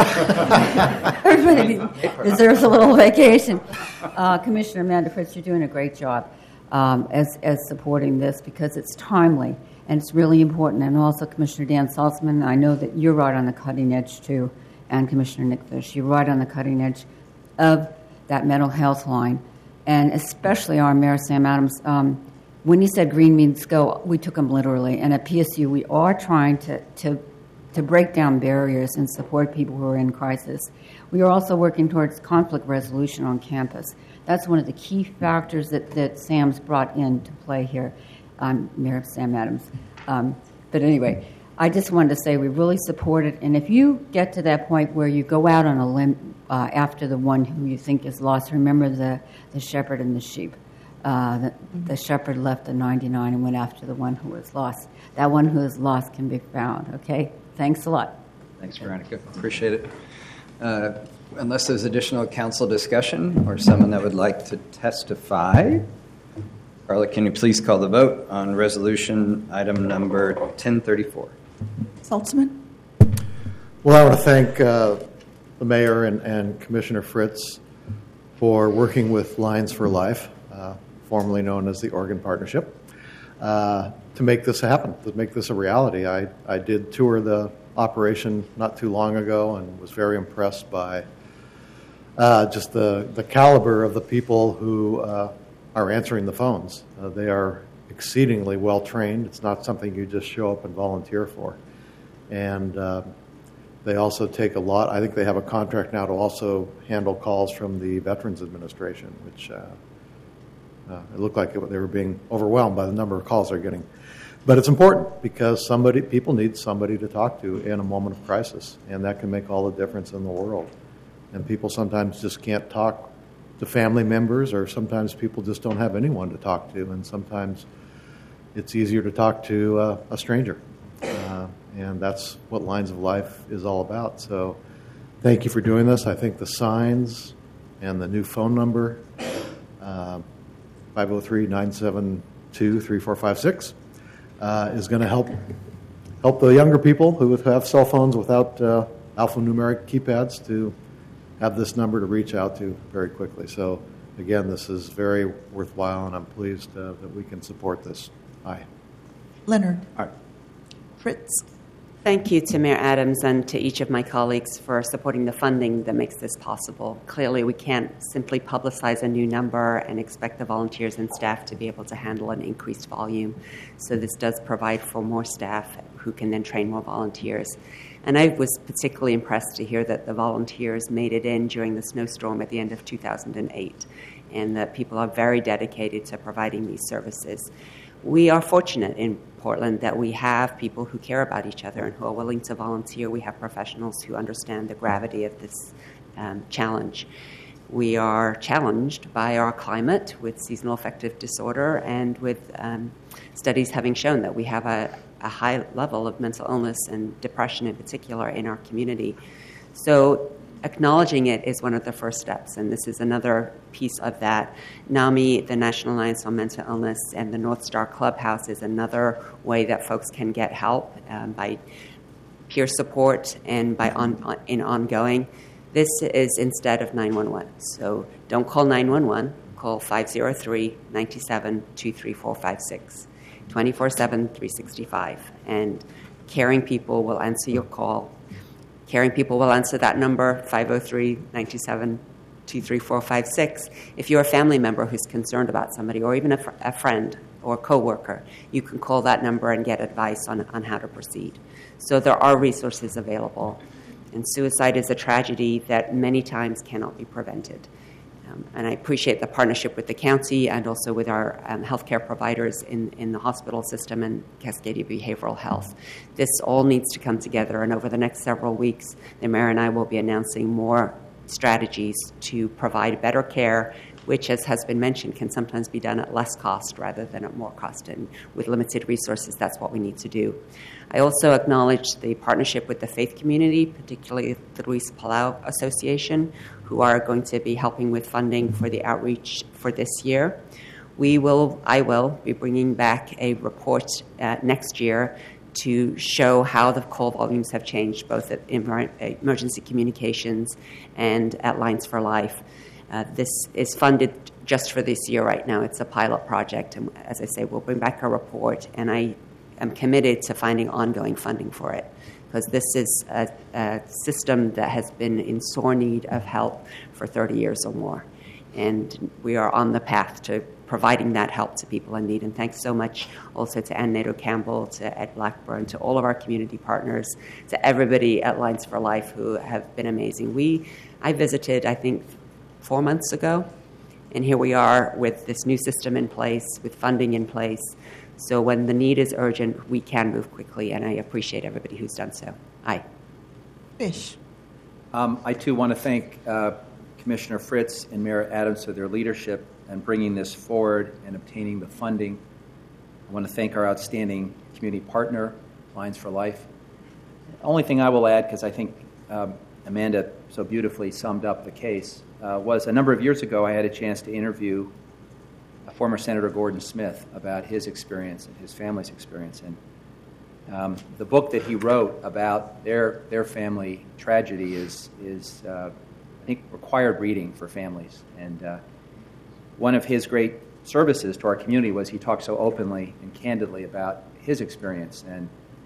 Everybody deserves a little vacation. Commissioner Amanda Fritz, you're doing a great job as supporting this because it's timely and it's really important. And also Commissioner Dan Salzman, I know that you're right on the cutting edge too, and Commissioner Nick Fish, you're right on the cutting edge of that mental health line, and especially our Mayor Sam Adams. When he said green means go, we took him literally. And at PSU, we are trying to break down barriers and support people who are in crisis. We are also working towards conflict resolution on campus. That's one of the key factors that Sam's brought into play here. Mayor Sam Adams. But anyway, I just wanted to say we really support it. And if you get to that point where you go out on a limb after the one who you think is lost, remember the shepherd and the sheep. The shepherd left the 99 and went after the one who was lost. That one who is lost can be found, okay? Thanks a lot. Thanks, Veronica. Appreciate it. Unless there's additional council discussion or someone that would like to testify, Carla, can you please call the vote on resolution item number 1034? Saltzman? Well, I want to thank the mayor and Commissioner Fritz for working with Lions for Life, formerly known as the Oregon Partnership, to make this happen, to make this a reality. I did tour the operation not too long ago and was very impressed by just the caliber of the people who are answering the phones. They are exceedingly well trained. It's not something you just show up and volunteer for. And they also take a lot. I think they have a contract now to also handle calls from the Veterans Administration, which it looked like they were being overwhelmed by the number of calls they're getting. But it's important because people need somebody to talk to in a moment of crisis, and that can make all the difference in the world. And people sometimes just can't talk to family members, or sometimes people just don't have anyone to talk to, and sometimes it's easier to talk to a stranger. And that's what Lines of Life is all about. So thank you for doing this. I think the signs and the new phone number, 503-972-3456, is going to help the younger people who have cell phones without alphanumeric keypads to have this number to reach out to very quickly. So again, this is very worthwhile, and I'm pleased that we can support this. Aye. Leonard. Aye. Fritz. Thank you to Mayor Adams and to each of my colleagues for supporting the funding that makes this possible. Clearly, we can't simply publicize a new number and expect the volunteers and staff to be able to handle an increased volume. So this does provide for more staff who can then train more volunteers. And I was particularly impressed to hear that the volunteers made it in during the snowstorm at the end of 2008, and that people are very dedicated to providing these services. We are fortunate in Portland that we have people who care about each other and who are willing to volunteer. We have professionals who understand the gravity of this challenge. We are challenged by our climate with seasonal affective disorder and with studies having shown that we have a high level of mental illness and depression in particular in our community. So acknowledging it is one of the first steps, and this is another piece of that. NAMI, the National Alliance on Mental Illness, and the North Star Clubhouse is another way that folks can get help by peer support and by ongoing. This is instead of 911. So don't call 911, call 503-97-23456, 24/7, 365. And caring people will answer your call. Caring people will answer that number, 503-97-23456. If you're a family member who's concerned about somebody, or even a friend or coworker, you can call that number and get advice on how to proceed. So there are resources available. And suicide is a tragedy that many times cannot be prevented. And I appreciate the partnership with the county and also with our healthcare providers in the hospital system and Cascadia Behavioral Health. This all needs to come together, and over the next several weeks, the mayor and I will be announcing more strategies to provide better care, which, as has been mentioned, can sometimes be done at less cost rather than at more cost. And with limited resources, that's what we need to do. I also acknowledge the partnership with the faith community, particularly the Luis Palau Association, who are going to be helping with funding for the outreach for this year. I will be bringing back a report next year to show how the call volumes have changed, both at emergency communications and at Lines for Life. This is funded just for this year right now. It's a pilot project, and as I say, we'll bring back a report, and I am committed to finding ongoing funding for it, because this is a system that has been in sore need of help for 30 years or more. And we are on the path to providing that help to people in need. And thanks so much also to Ann Nadeau-Campbell, to Ed Blackburn, to all of our community partners, to everybody at Lines for Life who have been amazing. I visited, I think, 4 months ago, and here we are with this new system in place, with funding in place. So when the need is urgent, we can move quickly, and I appreciate everybody who's done so. Aye. Fish. I, too, want to thank Commissioner Fritz and Mayor Adams for their leadership in bringing this forward and obtaining the funding. I want to thank our outstanding community partner, Lines for Life. The only thing I will add, because I think Amanda so beautifully summed up the case, was a number of years ago I had a chance to interview former Senator Gordon Smith about his experience and his family's experience. And the book that he wrote about their family tragedy is I think, required reading for families. And one of his great services to our community was he talked so openly and candidly about his experience and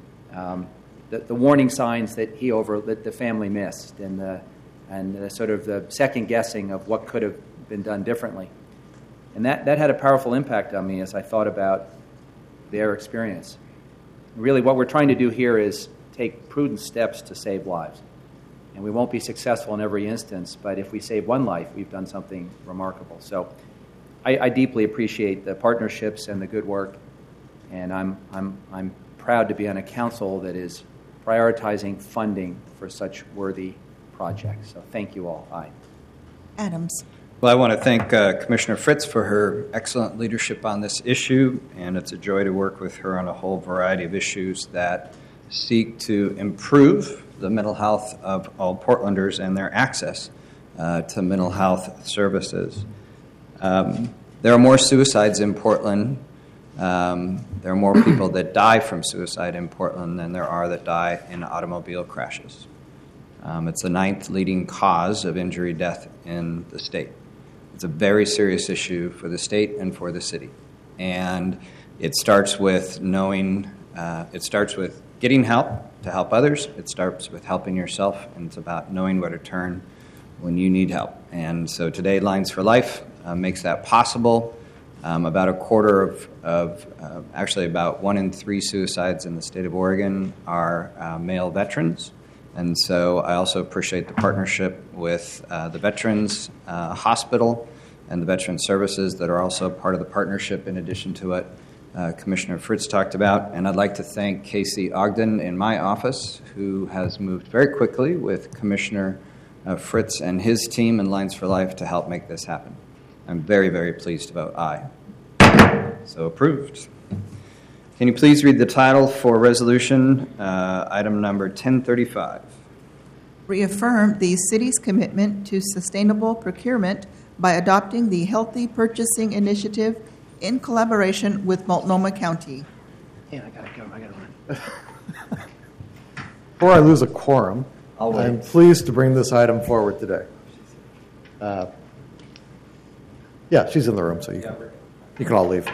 the warning signs that that the family missed, and the sort of the second guessing of what could have been done differently. And that had a powerful impact on me as I thought about their experience. Really, what we're trying to do here is take prudent steps to save lives. And we won't be successful in every instance, but if we save one life, we've done something remarkable. So I deeply appreciate the partnerships and the good work, and I'm proud to be on a council that is prioritizing funding for such worthy projects. So thank you all. Aye. Adams. Well, I want to thank Commissioner Fritz for her excellent leadership on this issue, and it's a joy to work with her on a whole variety of issues that seek to improve the mental health of all Portlanders and their access to mental health services. There are more suicides in Portland. There are more people that die from suicide in Portland than there are that die in automobile crashes. It's the 9th leading cause of injury death in the state. It's a very serious issue for the state and for the city. And it starts with getting help to help others. It starts with helping yourself, and it's about knowing where to turn when you need help. And so today, Lines for Life makes that possible. About a quarter actually about 1 in 3 suicides in the state of Oregon are male veterans. And so I also appreciate the partnership with the Veterans Hospital and the Veteran Services that are also part of the partnership in addition to what Commissioner Fritz talked about. And I'd like to thank Casey Ogden in my office, who has moved very quickly with Commissioner Fritz and his team and Lines for Life to help make this happen. I'm very, very pleased to vote aye. So approved. Can you please read the title for resolution item number 1035? Reaffirm the city's commitment to sustainable procurement by adopting the Healthy Purchasing Initiative in collaboration with Multnomah County. Yeah, I gotta go. I gotta run. Before I lose a quorum, I'll wait. I'm pleased to bring this item forward today. Yeah, she's in the room, so you can all leave.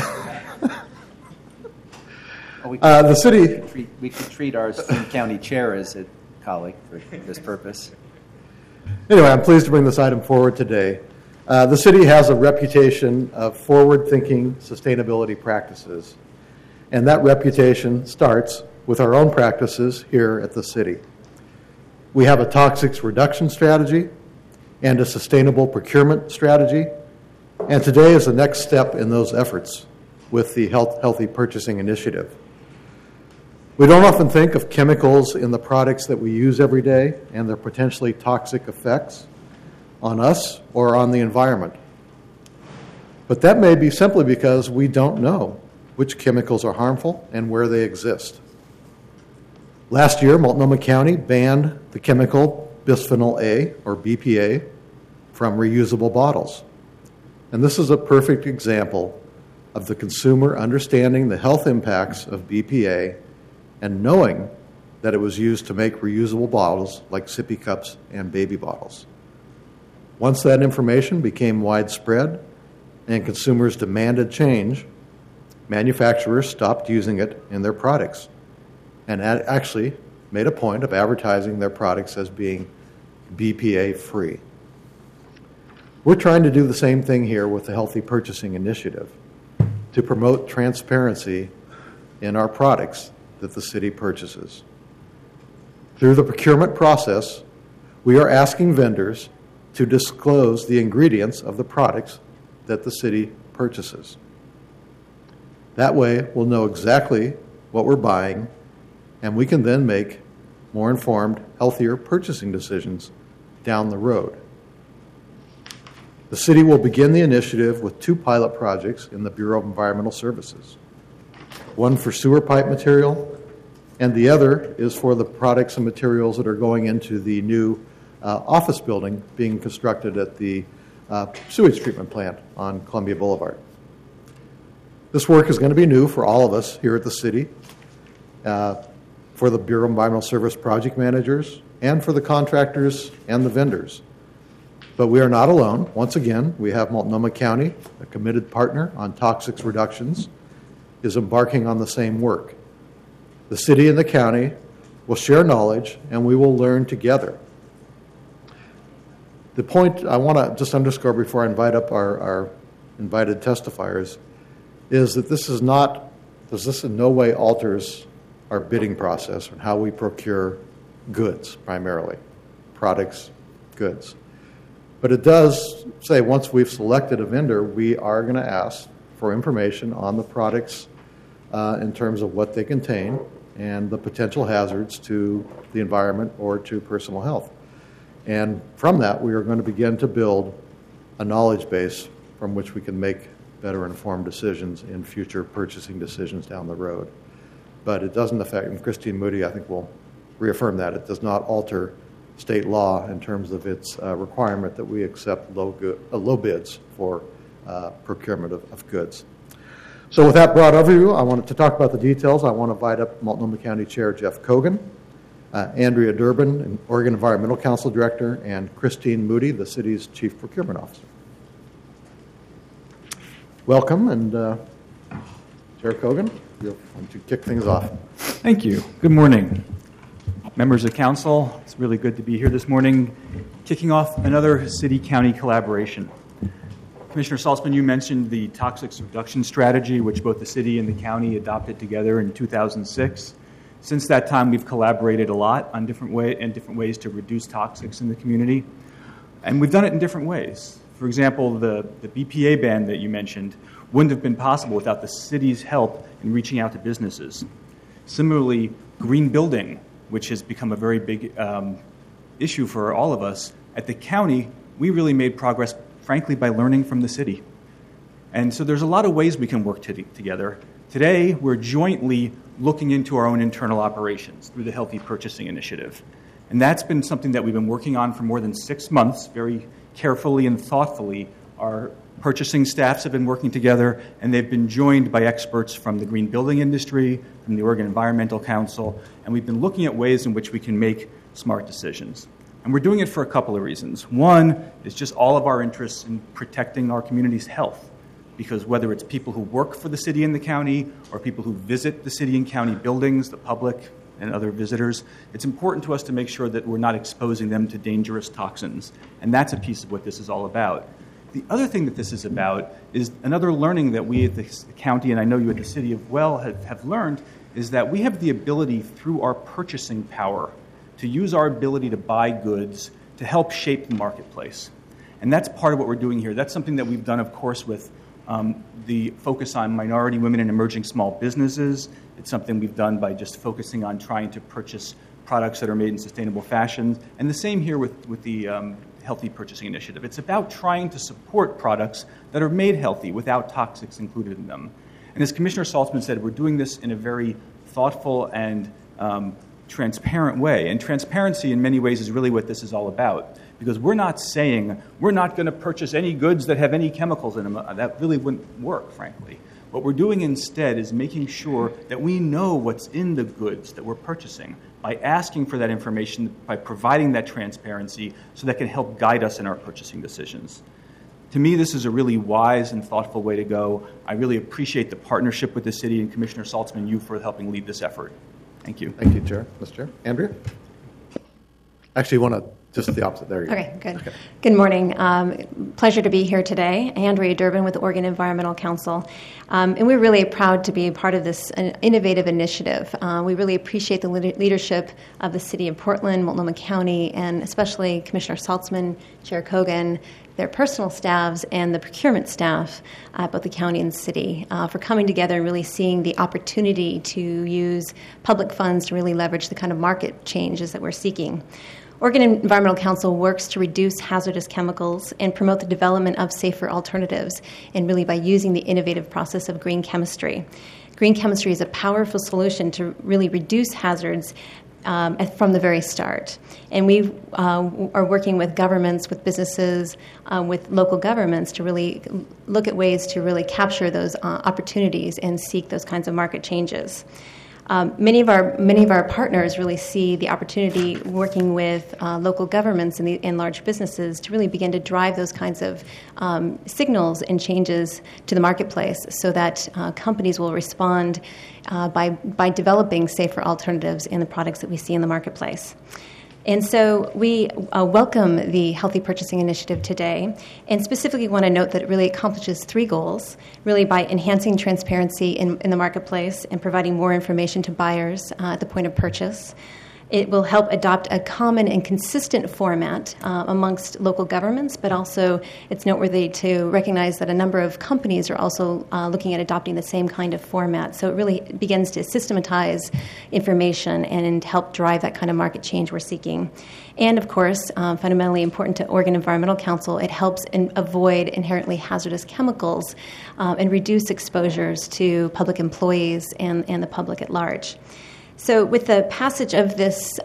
The city... We could treat our esteemed county chair as a colleague for this purpose. Anyway, I'm pleased to bring this item forward today. The city has a reputation of forward-thinking sustainability practices, and that reputation starts with our own practices here at the city. We have a toxics reduction strategy and a sustainable procurement strategy, and today is the next step in those efforts with the Healthy Purchasing Initiative. We don't often think of chemicals in the products that we use every day and their potentially toxic effects on us or on the environment. But that may be simply because we don't know which chemicals are harmful and where they exist. Last year, Multnomah County banned the chemical bisphenol A, or BPA, from reusable bottles. And this is a perfect example of the consumer understanding the health impacts of BPA and knowing that it was used to make reusable bottles like sippy cups and baby bottles. Once that information became widespread and consumers demanded change, manufacturers stopped using it in their products and actually made a point of advertising their products as being BPA-free. We're trying to do the same thing here with the Healthy Purchasing Initiative to promote transparency in our products that the city purchases. Through the procurement process, we are asking vendors to disclose the ingredients of the products that the city purchases. That way, we'll know exactly what we're buying, and we can then make more informed, healthier purchasing decisions down the road. The city will begin the initiative with 2 pilot projects in the Bureau of Environmental Services. One for sewer pipe material, and the other is for the products and materials that are going into the new office building being constructed at the sewage treatment plant on Columbia Boulevard. This work is going to be new for all of us here at the city, for the Bureau of Environmental Service project managers, and for the contractors and the vendors. But we are not alone. Once again, we have Multnomah County, a committed partner on toxics reductions, is embarking on the same work. The city and the county will share knowledge, and we will learn together. The point I want to just underscore before I invite up our invited testifiers is that this in no way alters our bidding process and how we procure goods, primarily, products, goods. But it does say once we've selected a vendor, we are going to ask for information on the products in terms of what they contain and the potential hazards to the environment or to personal health. And from that, we are going to begin to build a knowledge base from which we can make better informed decisions in future purchasing decisions down the road. But it doesn't affect, and Christine Moody, I think, will reaffirm that, it does not alter state law in terms of its requirement that we accept low bids for procurement of goods. So with that broad overview, I wanted to talk about the details. I want to invite up Multnomah County Chair Jeff Kogan, Andrea Durbin, Oregon Environmental Council Director, and Christine Moody, the city's Chief Procurement Officer. Welcome, and Chair Kogan, you'll want to kick things off. Thank you. Good morning, members of council. It's really good to be here this morning, kicking off another city-county collaboration. Commissioner Saltzman, you mentioned the toxics reduction strategy, which both the city and the county adopted together in 2006. Since that time, we've collaborated a lot on different ways to reduce toxics in the community, and we've done it in different ways. For example, the BPA ban that you mentioned wouldn't have been possible without the city's help in reaching out to businesses. Similarly, green building, which has become a very big issue for all of us. At the county, we really made progress, frankly, by learning from the city. And so there's a lot of ways we can work together. Today, we're jointly looking into our own internal operations through the Healthy Purchasing Initiative. And that's been something that we've been working on for more than 6 months, very carefully and thoughtfully. Our purchasing staffs have been working together, and they've been joined by experts from the green building industry, from the Oregon Environmental Council, and we've been looking at ways in which we can make smart decisions. And we're doing it for a couple of reasons. One is just all of our interests in protecting our community's health, because whether it's people who work for the city and the county or people who visit the city and county buildings, the public and other visitors, it's important to us to make sure that we're not exposing them to dangerous toxins. And that's a piece of what this is all about. The other thing that this is about is another learning that we at the county, and I know you at the city as well, have learned, is that we have the ability through our purchasing power to use our ability to buy goods to help shape the marketplace. And that's part of what we're doing here. That's something that we've done, of course, with the focus on minority, women, and emerging small businesses. It's something we've done by just focusing on trying to purchase products that are made in sustainable fashion. And the same here with the Healthy Purchasing Initiative. It's about trying to support products that are made healthy without toxics included in them. And as Commissioner Saltzman said, we're doing this in a very thoughtful and transparent way. And transparency in many ways is really what this is all about. Because we're not saying we're not going to purchase any goods that have any chemicals in them. That really wouldn't work, frankly. What we're doing instead is making sure that we know what's in the goods that we're purchasing by asking for that information, by providing that transparency so that can help guide us in our purchasing decisions. To me, this is a really wise and thoughtful way to go. I really appreciate the partnership with the city and Commissioner Saltzman, you for helping lead this effort. Thank you. Thank you, Chair. Mr. Chair. Andrea? Actually, you want to just the opposite. There you go. Okay, good. Okay. Good morning. Pleasure to be here today. Andrea Durbin with the Oregon Environmental Council. And we're really proud to be a part of this innovative initiative. We really appreciate the leadership of the City of Portland, Multnomah County, and especially Commissioner Saltzman, Chair Kogan, their personal staffs, and the procurement staff at both the county and the city for coming together and really seeing the opportunity to use public funds to really leverage the kind of market changes that we're seeking. Oregon Environmental Council works to reduce hazardous chemicals and promote the development of safer alternatives, and really by using the innovative process of green chemistry. Green chemistry is a powerful solution to really reduce hazards from the very start. And we are working with governments, with businesses, with local governments to really look at ways to really capture those opportunities and seek those kinds of market changes. Many of our partners really see the opportunity working with local governments and large businesses to really begin to drive those kinds of signals and changes to the marketplace, so that companies will respond by developing safer alternatives in the products that we see in the marketplace. And so we welcome the Healthy Purchasing Initiative today, and specifically want to note that it really accomplishes three goals, really by enhancing transparency in the marketplace and providing more information to buyers at the point of purchase. It will help adopt a common and consistent format amongst local governments, but also it's noteworthy to recognize that a number of companies are also looking at adopting the same kind of format. So it really begins to systematize information and help drive that kind of market change we're seeking. And, of course, fundamentally important to Oregon Environmental Council, it helps avoid inherently hazardous chemicals and reduce exposures to public employees and the public at large. So, with the passage of this,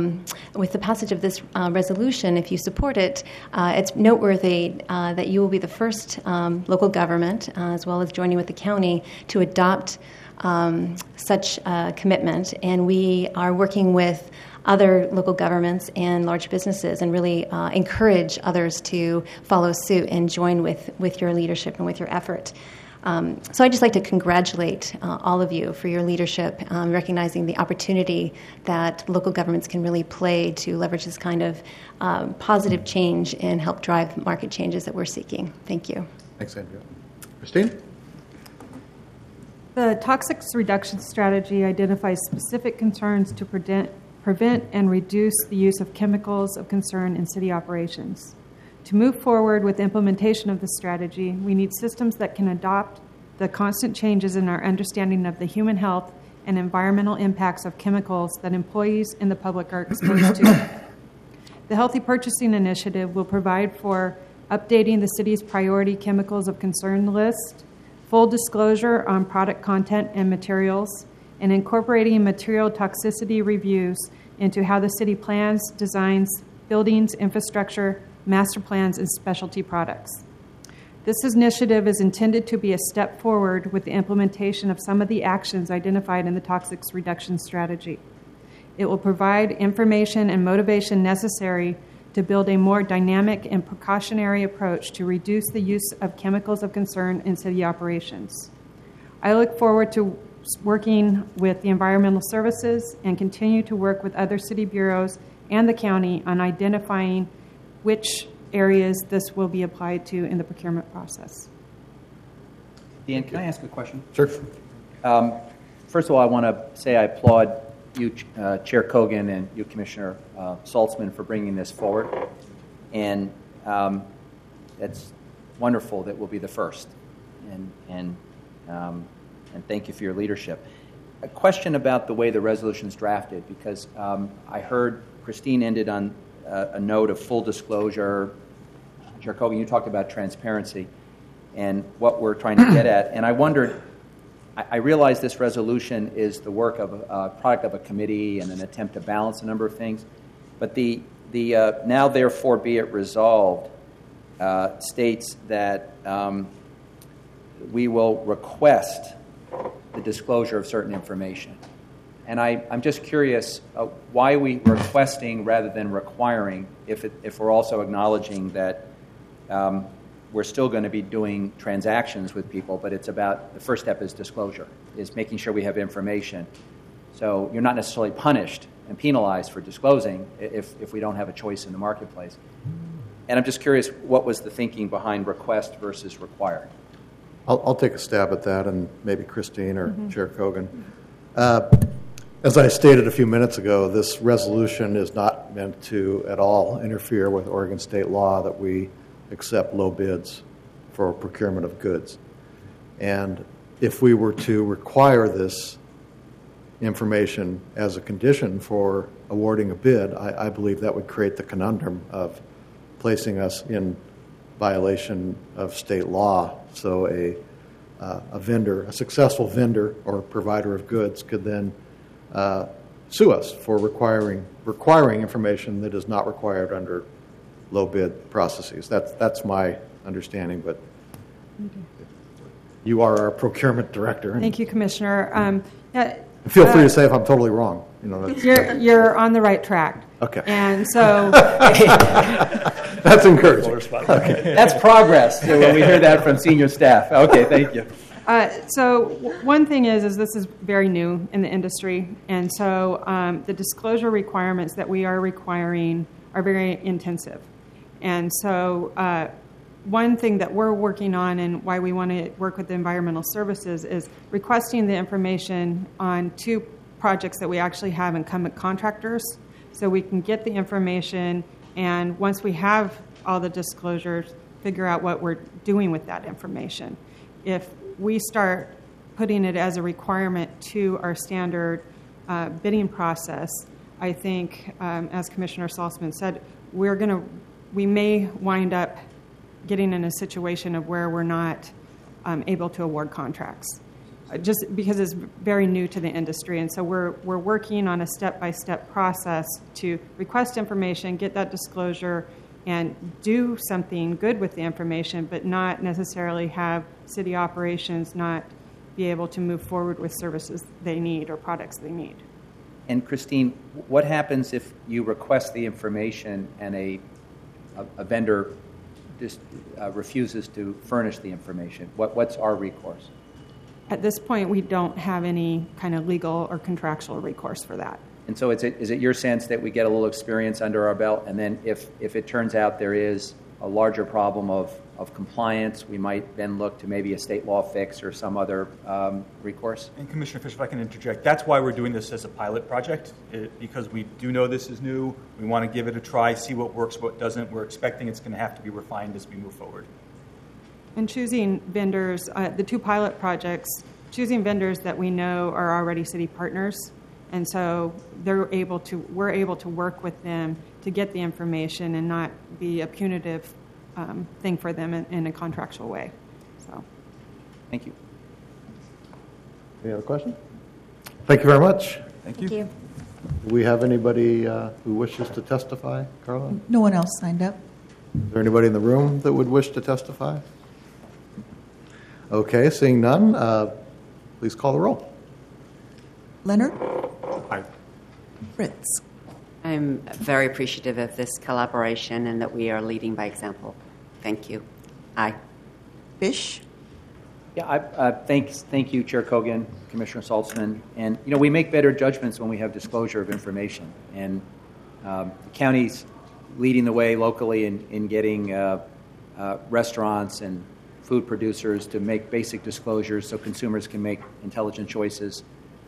resolution, if you support it, it's noteworthy that you will be the first local government, as well as joining with the county, to adopt such a commitment. And we are working with other local governments and large businesses, and really encourage others to follow suit and join with your leadership and with your effort. So I'd just like to congratulate all of you for your leadership, recognizing the opportunity that local governments can really play to leverage this kind of positive change and help drive market changes that we're seeking. Thank you. Thanks, Andrea. Christine? The toxics reduction strategy identifies specific concerns to prevent and reduce the use of chemicals of concern in city operations. To move forward with the implementation of the strategy, we need systems that can adopt the constant changes in our understanding of the human health and environmental impacts of chemicals that employees and the public are exposed to. The Healthy Purchasing Initiative will provide for updating the city's priority chemicals of concern list, full disclosure on product content and materials, and incorporating material toxicity reviews into how the city plans, designs, buildings, infrastructure, master plans, and specialty products. This initiative is intended to be a step forward with the implementation of some of the actions identified in the toxics reduction strategy. It will provide information and motivation necessary to build a more dynamic and precautionary approach to reduce the use of chemicals of concern in city operations. I look forward to working with the environmental services and continue to work with other city bureaus and the county on identifying which areas this will be applied to in the procurement process. Dan, can I ask a question? Sure. First of all, I want to say I applaud you, Chair Kogan, and you, Commissioner Saltzman, for bringing this forward. And it's wonderful that we'll be the first. And thank you for your leadership. A question about the way the resolution is drafted, because I heard Christine ended on a note of full disclosure. Chair Kogan, you talked about transparency and what we're trying to get at. And I wondered, I realize this resolution is the work of a product of a committee and an attempt to balance a number of things, but the now therefore be it resolved states that we will request the disclosure of certain information. And I'm just curious why are we requesting rather than requiring if we're also acknowledging that we're still going to be doing transactions with people, but it's about the first step is disclosure, is making sure we have information. So you're not necessarily punished and penalized for disclosing if we don't have a choice in the marketplace. And I'm just curious, what was the thinking behind request versus required? I'll take a stab at that, and maybe Christine or Chair Kogan. As I stated a few minutes ago, this resolution is not meant to at all interfere with Oregon state law that we accept low bids for procurement of goods. And if we were to require this information as a condition for awarding a bid, I believe that would create the conundrum of placing us in violation of state law. So a vendor, a successful vendor or provider of goods could then sue us for requiring information that is not required under low bid processes. That's my understanding, but you are our procurement director. Thank you, Commissioner. Feel free to say if I'm totally wrong. You're on the right track. Okay. And so that's encouraging. Okay. That's progress when we hear that from senior staff. Okay, thank you. So one thing is this is very new in the industry, and so the disclosure requirements that we are requiring are very intensive. And so one thing that we're working on and why we want to work with the environmental services is requesting the information on 2 projects that we actually have incumbent contractors, so we can get the information, and once we have all the disclosures, figure out what we're doing with that information. If we start putting it as a requirement to our standard bidding process, I think, as Commissioner Saltzman said, we may wind up getting in a situation of where we're not able to award contracts, just because it's very new to the industry. And so we're working on a step-by-step process to request information, get that disclosure, and do something good with the information, but not necessarily have city operations not be able to move forward with services they need or products they need. And Christine, what happens if you request the information and a vendor just refuses to furnish the information? What's our recourse? At this point, we don't have any kind of legal or contractual recourse for that. And so is it your sense that we get a little experience under our belt, and then if it turns out there is a larger problem of compliance, we might then look to maybe a state law fix or some other recourse? And Commissioner Fisher, if I can interject, that's why we're doing this as a pilot project, because we do know this is new. We want to give it a try, see what works, what doesn't. We're expecting it's going to have to be refined as we move forward. And choosing vendors, the 2 pilot projects, choosing vendors that we know are already city partners, and so we're able to work with them to get the information and not be a punitive thing for them in a contractual way. So, thank you. Any other questions? Thank you very much. Thank you. Thank you. Do we have anybody who wishes to testify, Carla? No one else signed up. Is there anybody in the room that would wish to testify? Okay, seeing none, please call the roll. Leonard? Aye. Fritz? I'm very appreciative of this collaboration and that we are leading by example. Thank you. Aye. Fish? Yeah, thank you, Chair Kogan, Commissioner Saltzman. And, we make better judgments when we have disclosure of information. And the county's leading the way locally in getting restaurants and food producers to make basic disclosures so consumers can make intelligent choices.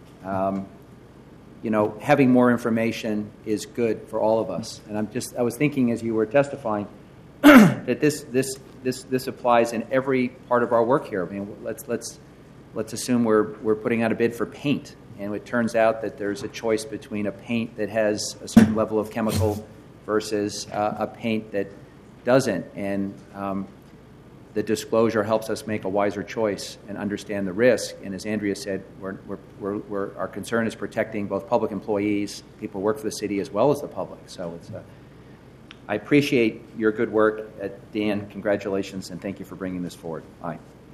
Having more information is good for all of us. And I was thinking as you were testifying that this applies in every part of our work here. I mean, let's assume we're putting out a bid for paint, and it turns out that there's a choice between a paint that has a certain level of chemical versus a paint that doesn't. And the disclosure helps us make a wiser choice and understand the risk. And as Andrea said, our concern is protecting both public employees, people who work for the city, as well as the public. So I appreciate your good work. Dan, congratulations, and thank you for bringing this forward. Aye.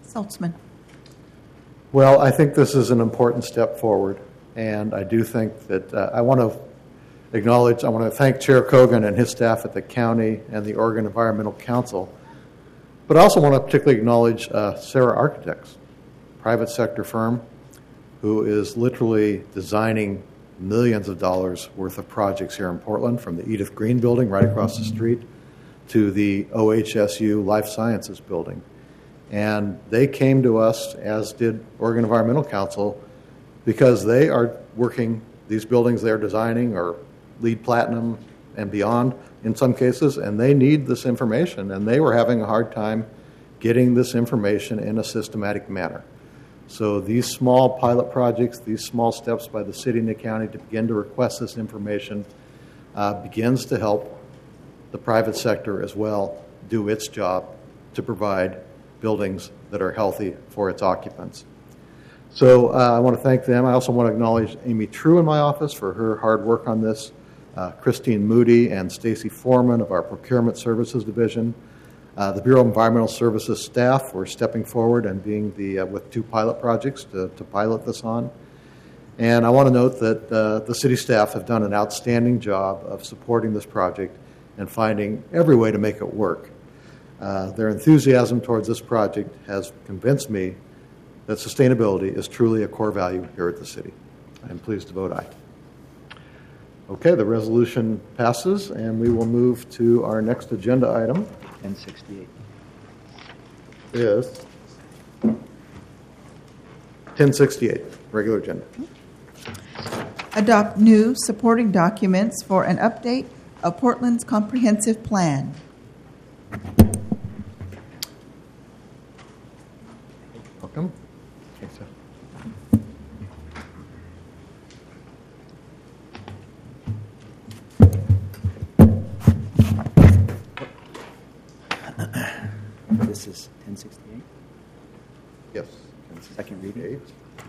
Saltzman. Well, I think this is an important step forward, and I do think that I want to thank Chair Kogan and his staff at the county and the Oregon Environmental Council, but I also want to particularly acknowledge Sarah Architects, private sector firm who is literally designing millions of dollars worth of projects here in Portland, from the Edith Green building right across the street to the OHSU Life Sciences building. And they came to us, as did Oregon Environmental Council, because they are working, these buildings they're designing are LEED Platinum and beyond in some cases, and they need this information, and they were having a hard time getting this information in a systematic manner. So these small pilot projects, these small steps by the city and the county to begin to request this information begins to help the private sector as well do its job to provide buildings that are healthy for its occupants. So I want to thank them. I also want to acknowledge Amy True in my office for her hard work on this, Christine Moody and Stacy Foreman of our Procurement Services Division, the Bureau of Environmental Services staff for stepping forward and being with 2 pilot projects to pilot this on. And I want to note that the city staff have done an outstanding job of supporting this project and finding every way to make it work. Their enthusiasm towards this project has convinced me that sustainability is truly a core value here at the city. I am pleased to vote aye. Okay, the resolution passes, and we will move to our next agenda item. 1068. Is 1068, regular agenda. Adopt new supporting documents for an update of Portland's comprehensive plan. Welcome. Okay, so. This is 1068. Yes. Second reading.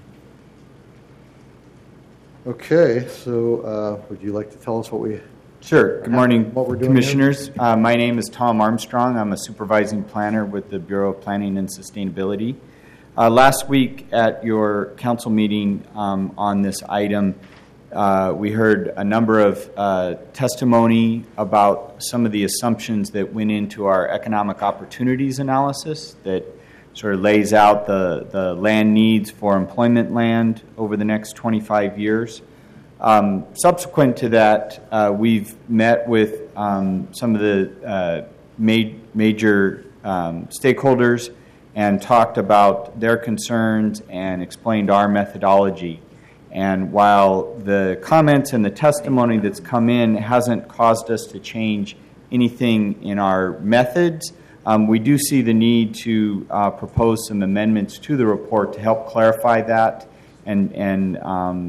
Okay, so would you like to tell us what we... Sure. Good morning, what we're doing Commissioners. My name is Tom Armstrong. I'm a supervising planner with the Bureau of Planning and Sustainability. Last week at your council meeting on this item, we heard a number of testimony about some of the assumptions that went into our economic opportunities analysis that sort of lays out the land needs for employment land over the next 25 years. Subsequent to that, we've met with some of the major stakeholders and talked about their concerns and explained our methodology. And while the comments and the testimony that's come in hasn't caused us to change anything in our methods, we do see the need to propose some amendments to the report to help clarify that and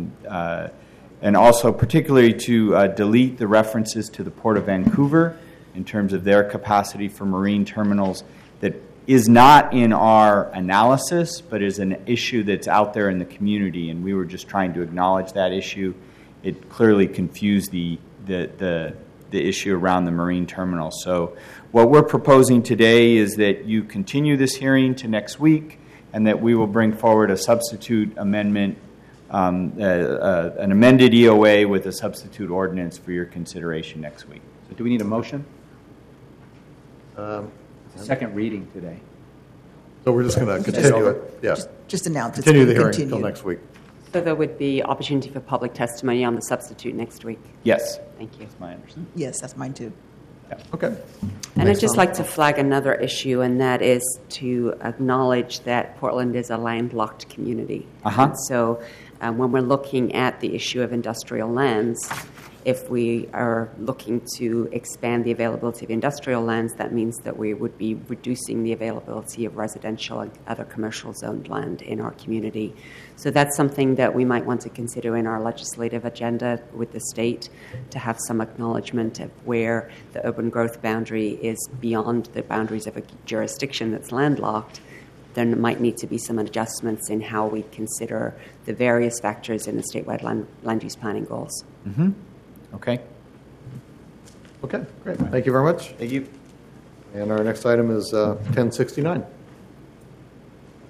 also particularly to delete the references to the Port of Vancouver in terms of their capacity for marine terminals that is not in our analysis, but is an issue that's out there in the community, and we were just trying to acknowledge that issue. It clearly confused the issue around the marine terminal. So what we're proposing today is that you continue this hearing to next week, and that we will bring forward a substitute amendment, an amended EOA with a substitute ordinance for your consideration next week. So do we need a motion? It's a second reading today. So we're just going to continue it. Yeah. Just announce continue the it's hearing continued. until next week. So there would be opportunity for public testimony on the substitute next week. Yes. Thank you. That's my understanding. Yes, that's mine too. Yeah. Okay. And I'd just like to flag another issue, and that is to acknowledge that Portland is a landlocked community. And so when we're looking at the issue of industrial lands, if we are looking to expand the availability of industrial lands, that means that we would be reducing the availability of residential and other commercial zoned land in our community. So that's something that we might want to consider in our legislative agenda with the state, to have some acknowledgement of where the urban growth boundary is beyond the boundaries of a jurisdiction that's landlocked. There might need to be some adjustments in how we consider the various factors in the statewide land use planning goals. Mm-hmm. Okay. Okay, great. Thank you very much. Thank you. And our next item is 1069.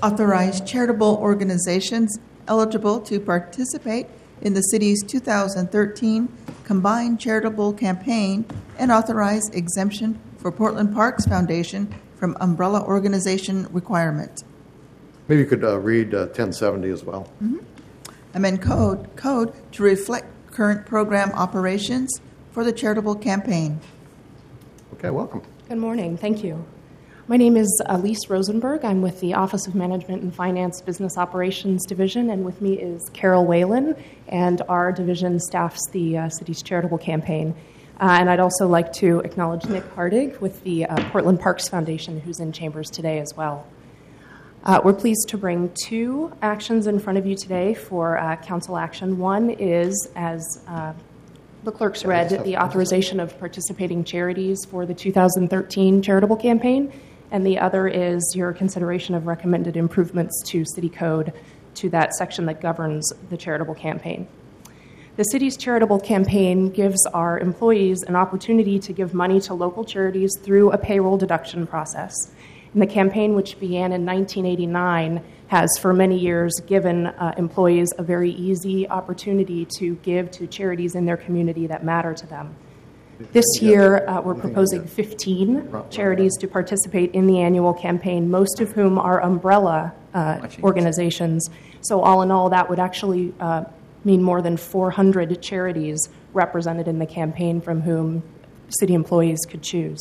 authorize charitable organizations eligible to participate in the city's 2013 Combined Charitable Campaign and authorize exemption for Portland Parks Foundation from umbrella organization requirement. Maybe you could read 1070 as well. Amend code to reflect current program operations for the charitable campaign. Okay, welcome. Good morning. Thank you. My name is Elise Rosenberg. I'm with the Office of Management and Finance Business Operations Division, and with me is Carol Whalen, and our division staffs the city's charitable campaign. And I'd also like to acknowledge Nick Hardig with the Portland Parks Foundation, who's in chambers today as well. We're pleased to bring two actions in front of you today for council action. One is, as the clerks read, the authorization of participating charities for the 2013 charitable campaign, and the other is your consideration of recommended improvements to city code to that section that governs the charitable campaign. The city's charitable campaign gives our employees an opportunity to give money to local charities through a payroll deduction process. And the campaign, which began in 1989, has for many years given employees a very easy opportunity to give to charities in their community that matter to them. This year, we're proposing 15 charities to participate in the annual campaign, most of whom are umbrella organizations. So all in all, that would actually mean more than 400 charities represented in the campaign from whom city employees could choose.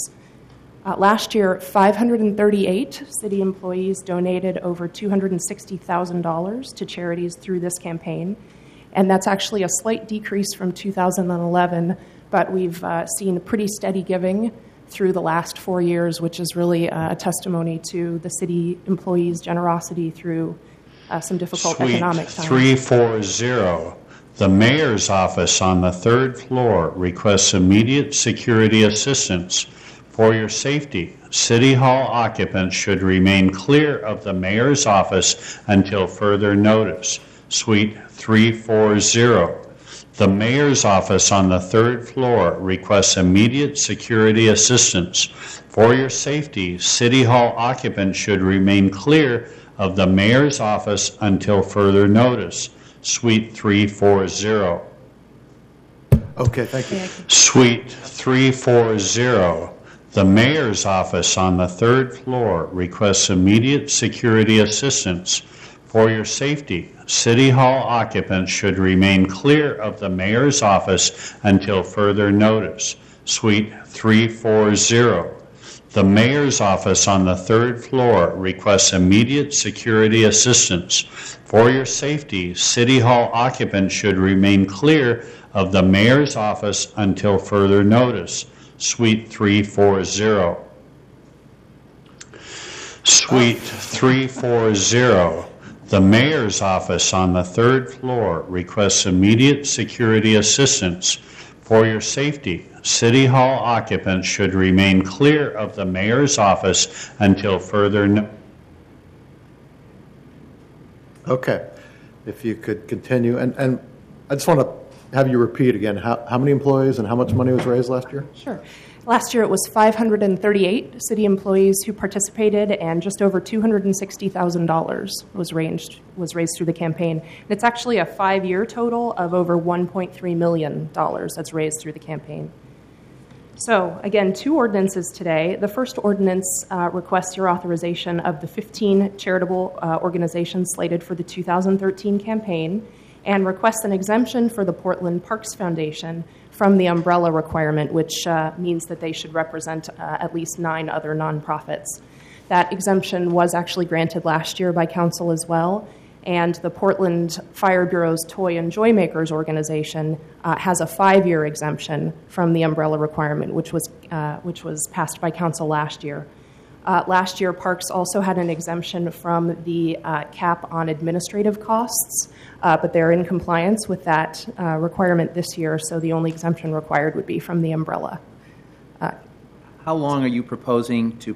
Last year, 538 city employees donated over $260,000 to charities through this campaign, and that's actually a slight decrease from 2011, but we've seen pretty steady giving through the last 4 years, which is really a testimony to the city employees' generosity through some difficult economic times. 340. The mayor's office on the third floor requests immediate security assistance. For your safety, City Hall occupants should remain clear of the mayor's office until further notice. Suite 340. The mayor's office on the third floor requests immediate security assistance. For your safety, City Hall occupants should remain clear of the mayor's office until further notice. Suite 340. Okay, thank you. Suite 340. The mayor's office on the third floor requests immediate security assistance. For your safety, City Hall occupants should remain clear of the mayor's office until further notice. Suite 340. The mayor's office on the third floor requests immediate security assistance. For your safety, City Hall occupants should remain clear of the mayor's office until further notice. Suite 340. Suite 340. The mayor's office on the third floor requests immediate security assistance. For your safety, City Hall occupants should remain clear of the mayor's office until further notice. Okay, if you could continue. And I just want to have you repeat again, how many employees and how much money was raised last year? Sure. Last year it was 538 city employees who participated, and just over $260,000 was raised through the campaign. And it's actually a 5-year total of over $1.3 million that's raised through the campaign. So, again, 2 ordinances today. The first ordinance requests your authorization of the 15 charitable organizations slated for the 2013 campaign, and requests an exemption for the Portland Parks Foundation from the umbrella requirement, which means that they should represent at least 9 other nonprofits. That exemption was actually granted last year by council as well, and the Portland Fire Bureau's Toy and Joy Makers organization has a 5-year exemption from the umbrella requirement, which was passed by council last year. Last year, Parks also had an exemption from the cap on administrative costs, but they're in compliance with that requirement this year, so the only exemption required would be from the umbrella. How long are you proposing to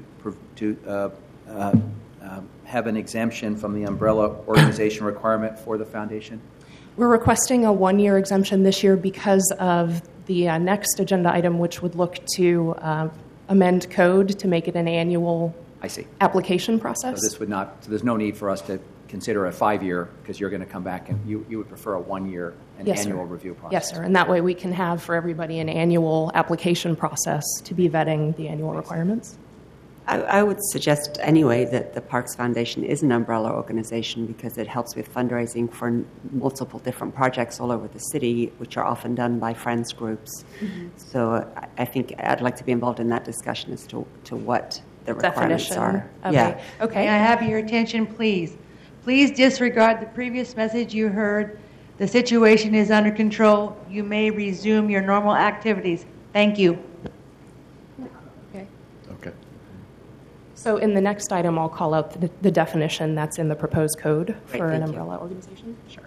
have an exemption from the umbrella organization requirement for the foundation? We're requesting a 1-year exemption this year because of the next agenda item, which would look to amend code to make it an annual I see. application So process. this would not. So there's no need for us to consider a 5-year because you're going to come back and you would prefer a 1-year Yes, annual sir. review process. Yes, sir. And that way we can have for everybody an annual application process to be vetting the annual requirements. I would suggest anyway that the Parks Foundation is an umbrella organization because it helps with fundraising for multiple different projects all over the city, which are often done by friends groups. Mm-hmm. So I think I'd like to be involved in that discussion as to what the requirements Definition are. of Yeah. Okay. May I have your attention, please? Please disregard the previous message you heard. The situation is under control. You may resume your normal activities. Thank you. Okay. Okay. So in the next item, I'll call out the definition that's in the proposed code for an thank you. umbrella organization. Sure.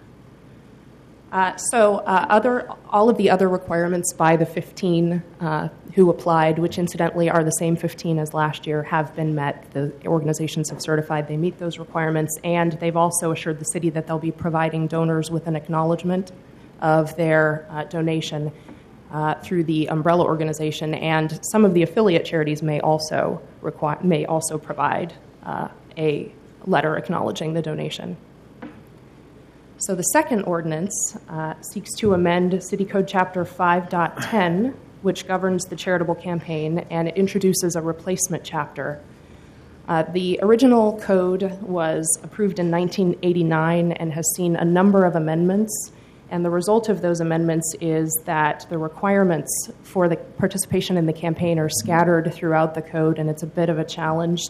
All of the other requirements by the 15 who applied, which incidentally are the same 15 as last year, have been met. The organizations have certified they meet those requirements, and they've also assured the city that they'll be providing donors with an acknowledgement of their donation through the umbrella organization, and some of the affiliate charities may also provide a letter acknowledging the donation. So the second ordinance seeks to amend City Code Chapter 5.10, which governs the charitable campaign, and it introduces a replacement chapter. The original code was approved in 1989 and has seen a number of amendments, and the result of those amendments is that the requirements for the participation in the campaign are scattered throughout the code, and it's a bit of a challenge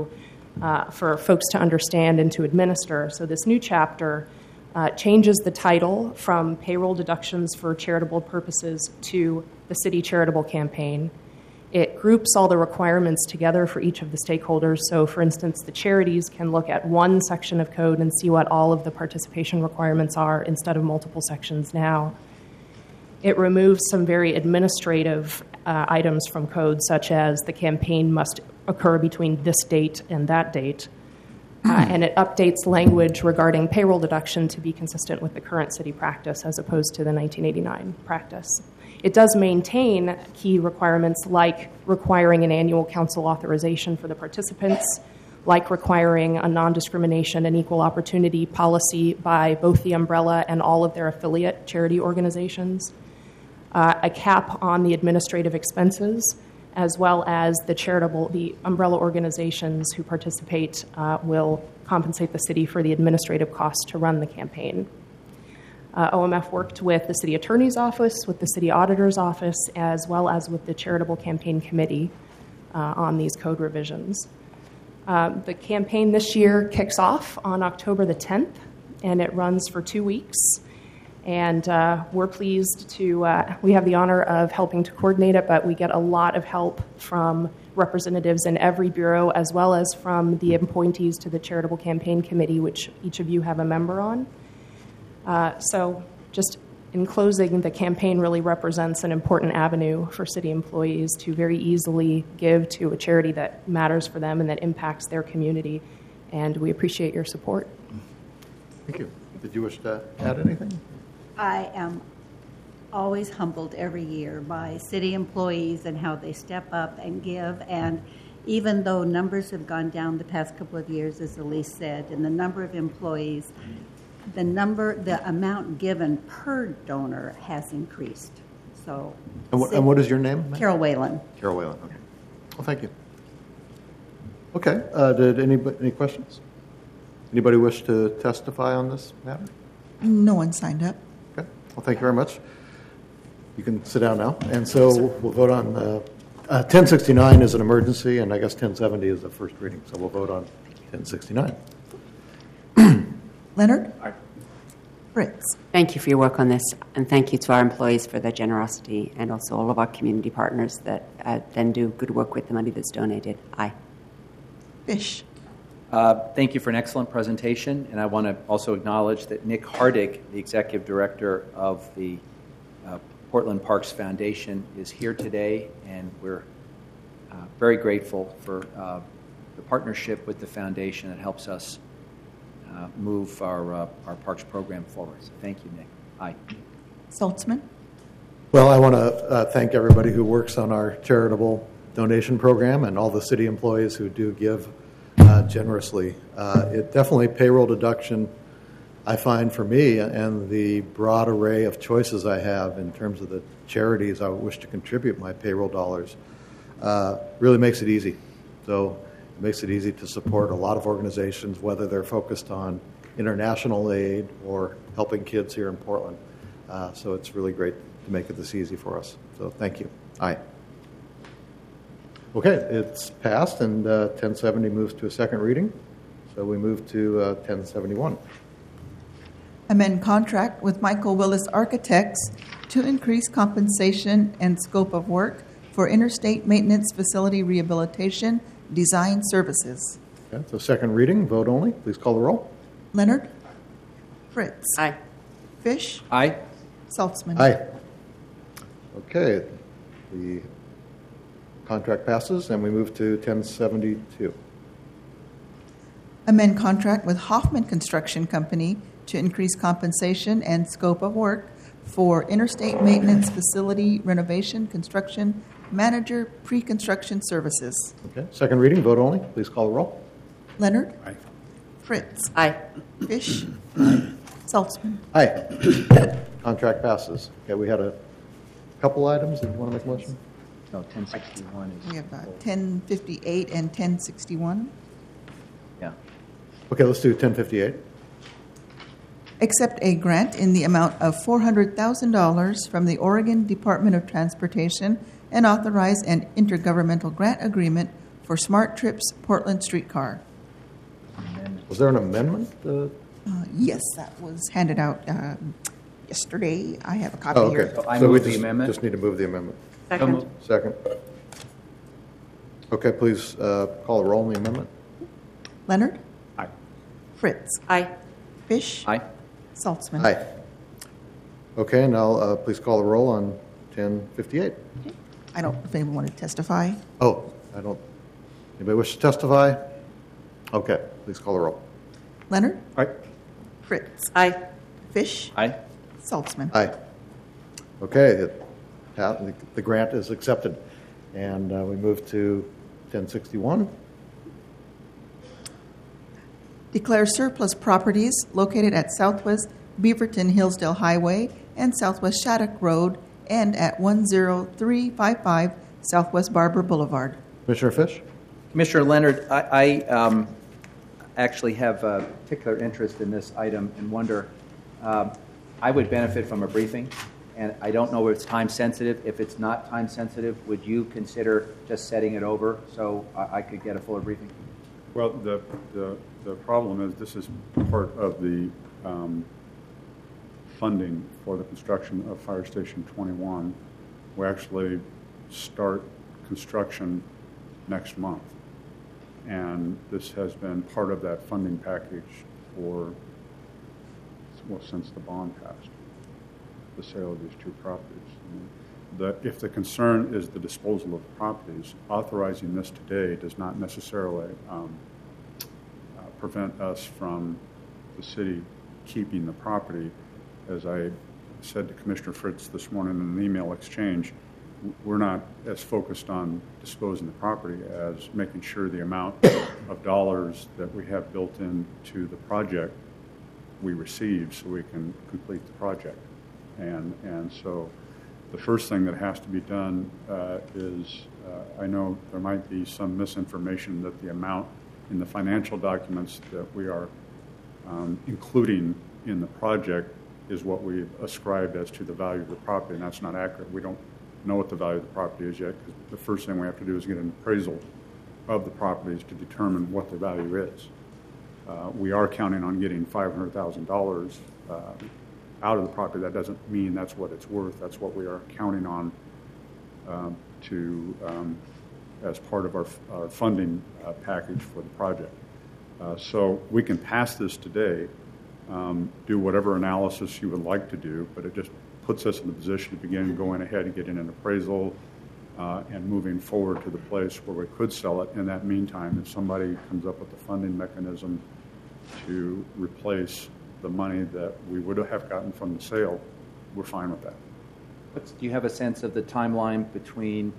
for folks to understand and to administer. So this new chapter changes the title from payroll deductions for charitable purposes to the city charitable campaign. It groups all the requirements together for each of the stakeholders. So, for instance, the charities can look at one section of code and see what all of the participation requirements are instead of multiple sections now. It removes some very administrative items from code, such as the campaign must occur between this date and that date. And it updates language regarding payroll deduction to be consistent with the current city practice as opposed to the 1989 practice. It does maintain key requirements like requiring an annual council authorization for the participants, like requiring a non-discrimination and equal opportunity policy by both the umbrella and all of their affiliate charity organizations, a cap on the administrative expenses, as well as the umbrella organizations who participate will compensate the city for the administrative costs to run the campaign. OMF worked with the city attorney's office, with the city auditor's office, as well as with the charitable campaign committee on these code revisions. The campaign this year kicks off on October the 10th, and it runs for 2 weeks. And we're pleased we have the honor of helping to coordinate it, but we get a lot of help from representatives in every bureau, as well as from the appointees to the Charitable Campaign Committee, which each of you have a member on. So just in closing, the campaign really represents an important avenue for city employees to very easily give to a charity that matters for them and that impacts their community. And we appreciate your support. Thank you. Did you wish to add anything? I am always humbled every year by city employees and how they step up and give. And even though numbers have gone down the past couple of years, as Elise said, and the number of employees, the amount given per donor has increased. So, and what is your name? Carol Whalen. Carol Whalen. Okay. Well, thank you. Okay. Did any questions? Anybody wish to testify on this matter? No one signed up. Okay. Well, thank you very much. You can sit down now. And so we'll vote on 1069 is an emergency, and I guess 1070 is the first reading. So we'll vote on 1069. Leonard? Aye. Fritz? Thank you for your work on this, and thank you to our employees for their generosity, and also all of our community partners that then do good work with the money that's donated. Aye. Fish? Thank you for an excellent presentation, and I want to also acknowledge that Nick Hardig, the Executive Director of the Portland Parks Foundation, is here today, and we're very grateful for the partnership with the foundation that helps us move our parks program forward. So thank you, Nick. Aye. Saltzman? Well, I want to thank everybody who works on our charitable donation program and all the city employees who do give generously. It definitely payroll deduction, I find, for me, and the broad array of choices I have in terms of the charities I wish to contribute my payroll dollars, really makes it easy. So it makes it easy to support a lot of organizations, whether they're focused on international aid or helping kids here in Portland. So it's really great to make it this easy for us. So thank you. Aye. Okay, it's passed, and 1070 moves to a second reading. So we move to 1071. Amend contract with Michael Willis Architects to increase compensation and scope of work for interstate maintenance facility rehabilitation design services. Okay, so second reading, vote only. Please call the roll. Leonard? Fritz? Aye. Fish? Aye. Saltzman? Aye. Okay, the contract passes, and we move to 1072. Amend contract with Hoffman Construction Company to increase compensation and scope of work for interstate maintenance facility renovation construction manager pre-construction services. Okay, second reading, vote only. Please call the roll. Leonard? Aye. Fritz? Aye. Fish? Aye. Saltzman? Aye. Contract passes. Okay, we had a couple items. Did you want to make a motion? No, 1061 is. We have 1058 and 1061. Yeah. Okay, let's do 1058. Accept a grant in the amount of $400,000 from the Oregon Department of Transportation and authorize an intergovernmental grant agreement for Smart Trips Portland streetcar. Was there an amendment? Yes, that was handed out yesterday. I have a copy Oh, here. okay. So I So we move the amendment. just need to move the amendment. Second. Second. Okay, please call the roll on the amendment. Leonard? Aye. Fritz? Aye. Fish? Aye. Saltzman? Aye. Okay, now please call the roll on 1058. I don't know if anyone wanted to testify. Oh, I don't. Anybody wish to testify? Okay, please call the roll. Leonard? Aye. Fritz? Aye. Fish? Aye. Saltzman? Aye. Okay, the grant is accepted. And we move to 1061. Declare surplus properties located at Southwest Beaverton Hillsdale Highway and Southwest Shattuck Road and at 10355 Southwest Barber Boulevard. Commissioner Fish? Commissioner Leonard, I actually have a particular interest in this item and wonder, I would benefit from a briefing, and I don't know if it's time sensitive. If it's not time sensitive, would you consider just setting it over so I could get a fuller briefing? Well, the problem is this is part of the funding for the construction of Fire Station 21. We actually start construction next month. And this has been part of that funding package for, well, since the bond passed, the sale of these two properties. If the concern is the disposal of the properties, authorizing this today does not necessarily prevent us from the city keeping the property. As I said to Commissioner Fritz this morning in an email exchange, we're not as focused on disposing the property as making sure the amount of dollars that we have built into the project we receive so we can complete the project. And so the first thing that has to be done is, I know there might be some misinformation that the amount in the financial documents that we are including in the project is what we've ascribed as to the value of the property, and that's not accurate. We don't know what the value of the property is yet, because the first thing we have to do is get an appraisal of the properties to determine what the value is. We are counting on getting $500,000 out of the property. That doesn't mean that's what it's worth. That's what we are counting on as part of our funding package for the project. So we can pass this today, do whatever analysis you would like to do, but it just puts us in a position to begin going ahead and getting an appraisal and moving forward to the place where we could sell it. In that meantime, if somebody comes up with a funding mechanism to replace the money that we would have gotten from the sale, we're fine with that. Do you have a sense of the timeline between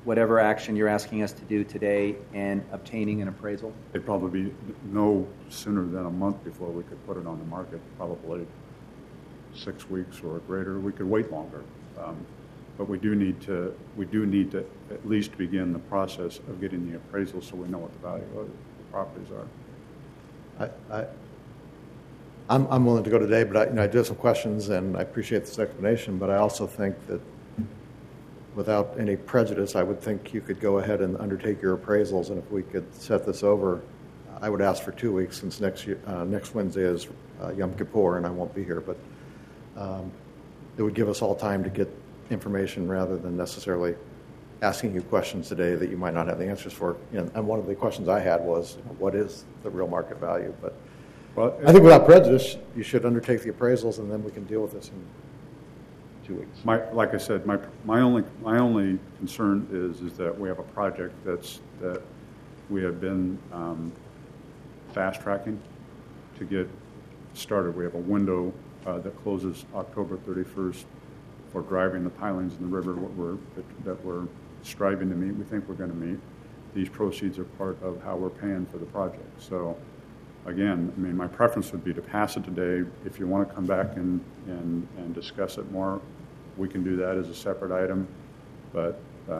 whatever action you're asking us to do today in obtaining an appraisal? It'd probably be no sooner than a month before we could put it on the market, probably 6 weeks or greater. We could wait longer. But we do need to at least begin the process of getting the appraisal so we know what the value of the properties are. I'm willing to go today, but I do have some questions, and I appreciate this explanation, but I also think that without any prejudice, I would think you could go ahead and undertake your appraisals, and if we could set this over, I would ask for 2 weeks since next Wednesday is Yom Kippur, and I won't be here, but it would give us all time to get information rather than necessarily asking you questions today that you might not have the answers for. And one of the questions I had was, what is the real market value? But I think without prejudice, you should undertake the appraisals, and then we can deal with this in 2 weeks. Like I said, my only concern is that we have a project that we have been fast tracking to get started. We have a window that closes October 31st for driving the pilings in the river that we're striving to meet. We think we're going to meet. These proceeds are part of how we're paying for the project. So again, I mean, my preference would be to pass it today. If you want to come back and discuss it more, we can do that as a separate item, but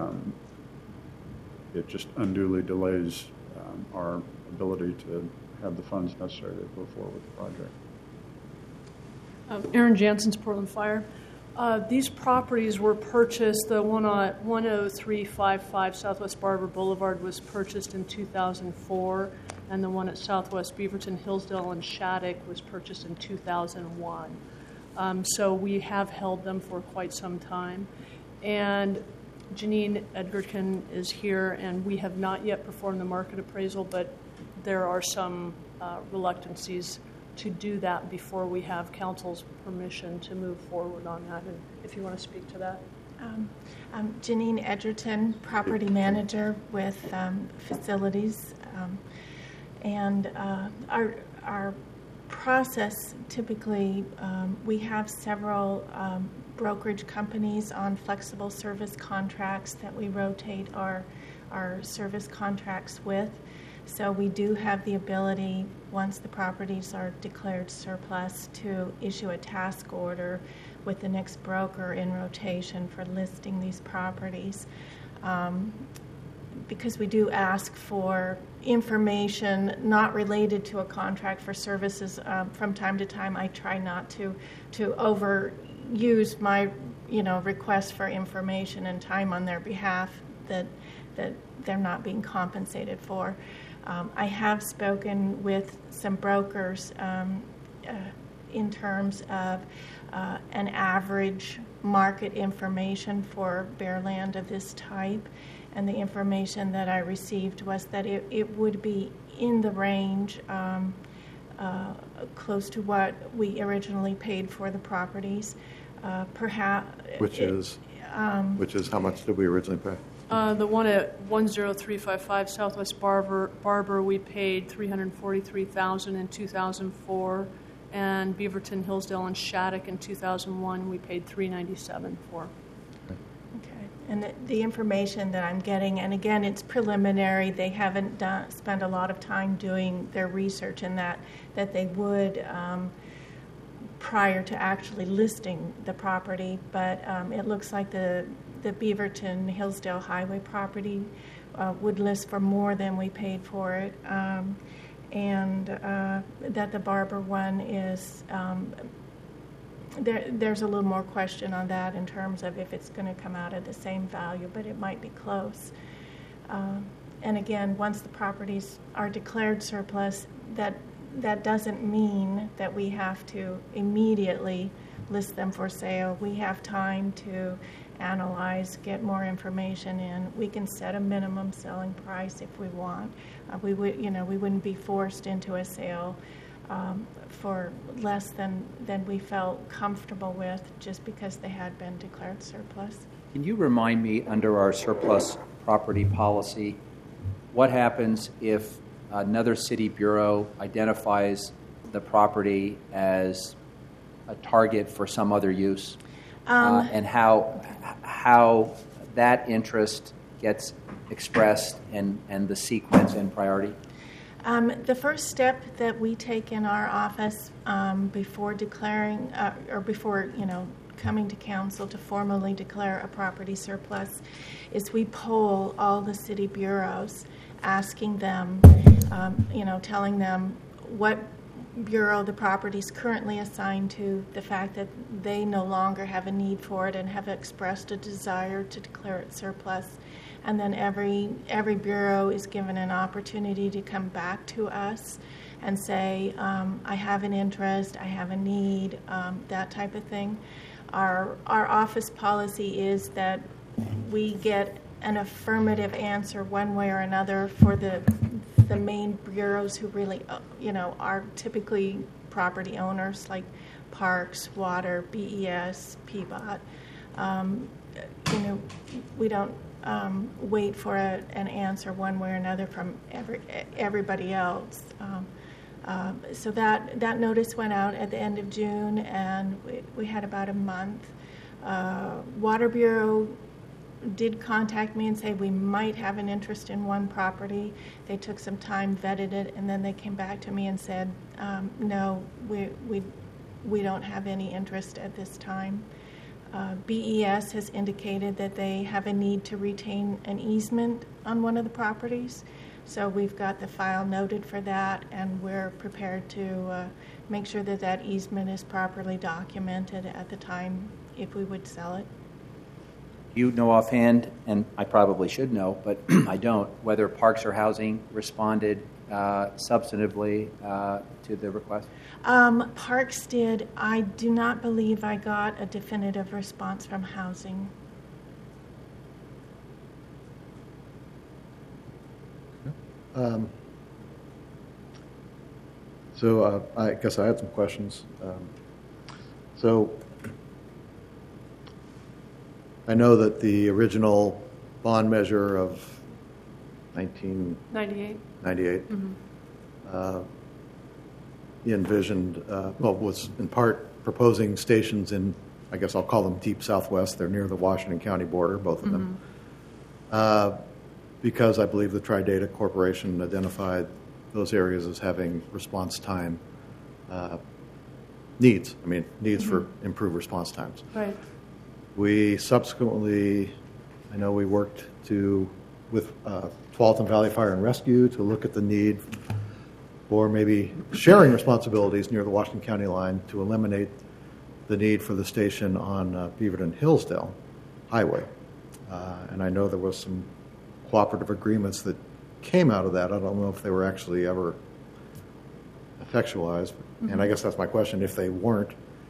it just unduly delays our ability to have the funds necessary to go forward with the project. Erin Jansen's Portland Fire. These properties were purchased, the one at 10355 Southwest Barber Boulevard was purchased in 2004, and the one at Southwest Beaverton, Hillsdale, and Shattuck was purchased in 2001. So we have held them for quite some time. And Janine Edgerton is here, and we have not yet performed the market appraisal, but there are some reluctancies to do that before we have council's permission to move forward on that. And if you want to speak to that. I'm Janine Edgerton, property manager with facilities. And our process, typically, we have several brokerage companies on flexible service contracts that we rotate our service contracts with. So we do have the ability, once the properties are declared surplus, to issue a task order with the next broker in rotation for listing these properties. Because we do ask for information not related to a contract for services from time to time, I try not to overuse my request for information and time on their behalf that they're not being compensated for. I have spoken with some brokers in terms of an average market information for bare land of this type, and the information that I received was that it would be in the range close to what we originally paid for the properties, perhaps. Which is how much did we originally pay? The one at 10355 Southwest Barber, we paid $343,000 in 2004, and Beaverton, Hillsdale, and Shattuck in 2001 we paid $397 for. Okay, and the information that I'm getting, and again, it's preliminary. They haven't spent a lot of time doing their research in that they would prior to actually listing the property, but it looks like the Beaverton Hillsdale Highway property would list for more than we paid for it, and that the Barber one is there's a little more question on that in terms of if it's going to come out at the same value, but it might be close. And again, once the properties are declared surplus, that doesn't mean that we have to immediately list them for sale. We have time to analyze, get more information in. We can set a minimum selling price if we want. We wouldn't be forced into a sale for less than we felt comfortable with just because they had been declared surplus. Can you remind me, under our surplus property policy, what happens if another city bureau identifies the property as a target for some other use, and how that interest gets expressed and the sequence and priority? The first step that we take in our office before declaring or before coming to council to formally declare a property surplus is we poll all the city bureaus, asking them, telling them what bureau the property is currently assigned to, the fact that they no longer have a need for it and have expressed a desire to declare it surplus. And then every bureau is given an opportunity to come back to us and say, I have an interest, I have a need, that type of thing. Our office policy is that we get an affirmative answer one way or another for the main bureaus who really, are typically property owners like Parks, Water, BES, PBOT. We don't wait for an answer one way or another from everybody else. So that notice went out at the end of June, and we had about a month. Water Bureau did contact me and say we might have an interest in one property. They took some time, vetted it, and then they came back to me and said, no, we don't have any interest at this time. BES has indicated that they have a need to retain an easement on one of the properties. So we've got the file noted for that, and we're prepared to make sure that that easement is properly documented at the time if we would sell it. You know offhand, and I probably should know, but I don't, whether Parks or Housing responded substantively to the request? Parks did. I do not believe I got a definitive response from Housing. So I guess I had some questions. So I know that the original bond measure of 1998 envisioned, was in part proposing stations in, I guess I'll call them deep southwest. They're near the Washington County border, both of them. Because I believe the Tri-Data Corporation identified those areas as having response time needs. Needs for improved response times. Right. We subsequently, I know we worked with Tualatin Valley Fire and Rescue to look at the need for maybe sharing responsibilities near the Washington County line to eliminate the need for the station on Beaverton-Hillsdale Highway. And I know there was some cooperative agreements that came out of that. I don't know if they were actually ever effectualized. And I guess that's my question, if they weren't.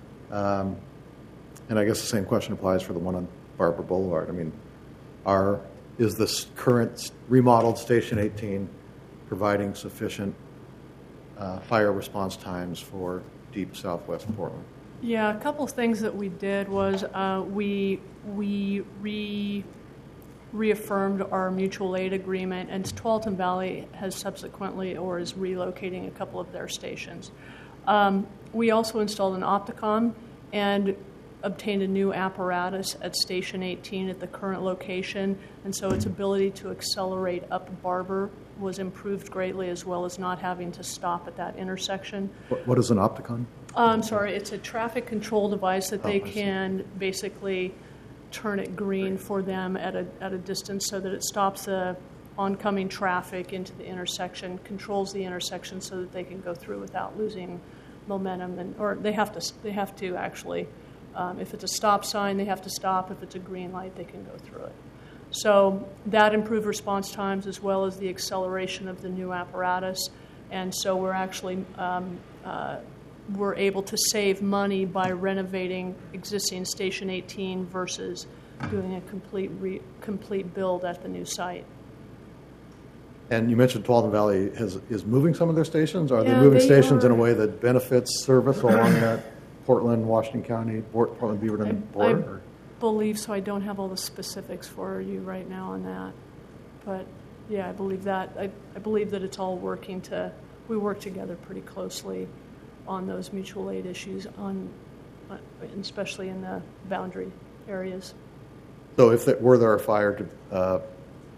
And I guess the same question applies for the one on Barber Boulevard. Is this current remodeled Station 18 providing sufficient fire response times for deep southwest Portland? Yeah, a couple of things that we did was we reaffirmed our mutual aid agreement, and Tualatin Valley has subsequently or is relocating a couple of their stations. We also installed an Opticom and obtained a new apparatus at Station 18 at the current location, and so its ability to accelerate up Barber was improved greatly, as well as not having to stop at that intersection. What is an Opticom? I'm sorry, it's a traffic control device that they can basically turn it green for them at a distance so that it stops the oncoming traffic into the intersection, controls the intersection so that they can go through without losing momentum, or they have to actually. If it's a stop sign, they have to stop. If it's a green light, they can go through it. So that improved response times as well as the acceleration of the new apparatus. And so we're actually we're able to save money by renovating existing Station 18 versus doing a complete build at the new site. And you mentioned Tualatin Valley is moving some of their stations. Are they moving stations in a way that benefits service along that Portland, Washington County, Portland, Beaverton border? I believe so. I don't have all the specifics for you right now on that. But, yeah, I believe that. I believe that it's all we work together pretty closely on those mutual aid issues, especially in the boundary areas. So if were there a fire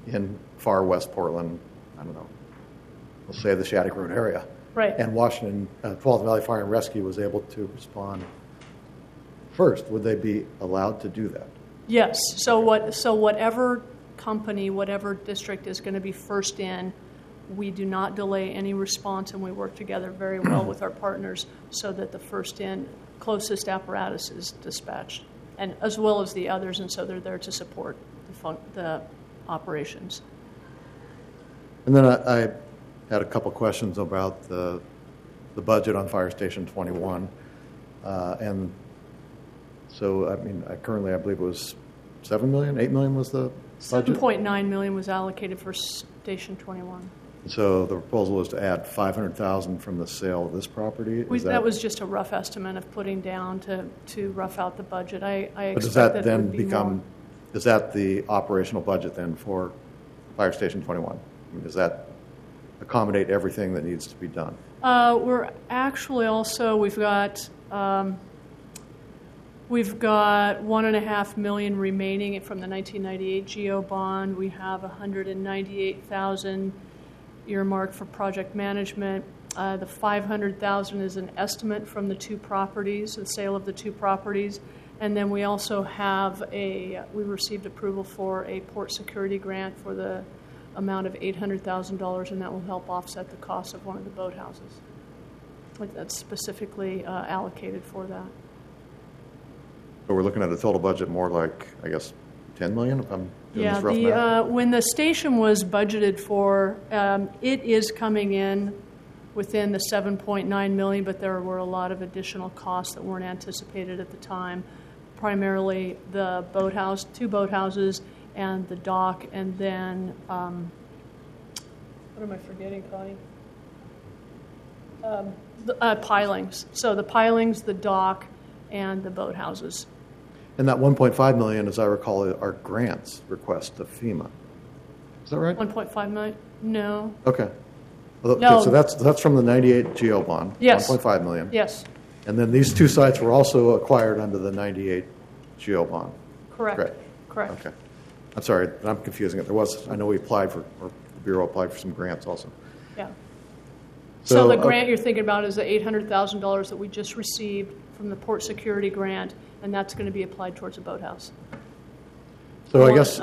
in far west Portland, I don't know, we'll say the Shattuck Road area. Right. And Washington, Tualatin Valley Fire and Rescue was able to respond first. Would they be allowed to do that? Yes. So whatever company, whatever district is going to be first in, we do not delay any response, and we work together very well with our partners so that the first in closest apparatus is dispatched, and as well as the others, and so they're there to support the operations. And then I had a couple questions about the budget on Fire Station 21. And so, I mean, currently I believe it was $7 million, $8 million was the budget? $7.9 million was allocated for Station 21. So the proposal was to add $500,000 from the sale of this property? That was just a rough estimate of putting down to rough out the budget. I expect does that it then would be become, more. is that the operational budget then for Fire Station 21? I mean, does that accommodate everything that needs to be done? We're actually also, we've got $1.5 million remaining from the 1998 GO bond. We have $198,000 earmarked for project management. The $500,000 is an estimate from the two properties, the sale of the two properties. And then we also have we received approval for a port security grant for the amount of $800,000, and that will help offset the cost of one of the boathouses. That's specifically allocated for that. So we're looking at a total budget more like, I guess, $10 million, if I'm doing this rough math? When the station was budgeted for, it is coming in within the $7.9 million, but there were a lot of additional costs that weren't anticipated at the time, primarily the boathouse, two boathouses, and the dock, and then, what am I forgetting, Connie? The pilings. So the pilings, the dock, and the boathouses. And that $1.5 million, as I recall, are grants requests to FEMA. Is that right? $1.5 million? No. Okay. Well, No. okay, so that's from the 98 GO bond. Yes. $1.5 million. Yes. And then these two sites were also acquired under the 98 GO bond. Correct. Correct. Okay. I'm sorry, I'm confusing it. I know we applied for, or the Bureau applied for some grants also. Yeah. So, So the grant you're thinking about is the $800,000 that we just received from the port security grant, and that's going to be applied towards a boathouse. So I guess,